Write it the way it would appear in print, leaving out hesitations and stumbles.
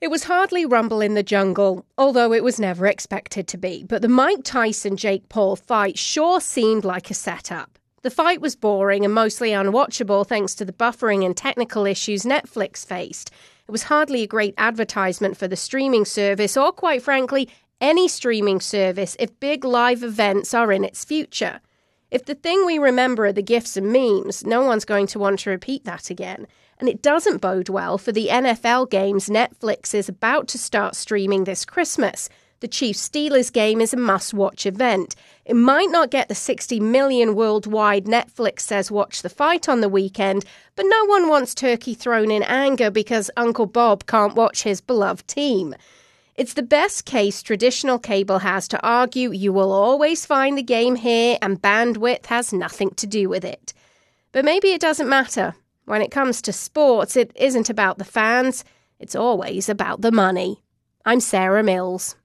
It was hardly Rumble in the Jungle, although it was never expected to be. But the Mike Tyson-Jake Paul fight sure seemed like a setup. The fight was boring and mostly unwatchable thanks to the buffering and technical issues Netflix faced. It was hardly a great advertisement for the streaming service or, quite frankly, any streaming service if big live events are in its future. If the thing we remember are the GIFs and memes, no one's going to want to repeat that again. And it doesn't bode well for the NFL games Netflix is about to start streaming this Christmas. The Chiefs-Steelers game is a must-watch event. It might not get the 60 million worldwide Netflix says watch the fight on the weekend, but no one wants turkey thrown in anger because Uncle Bob can't watch his beloved team. It's the best case traditional cable has to argue you will always find the game here and bandwidth has nothing to do with it. But maybe it doesn't matter. When it comes to sports, it isn't about the fans. It's always about the money. I'm Sarah Mills.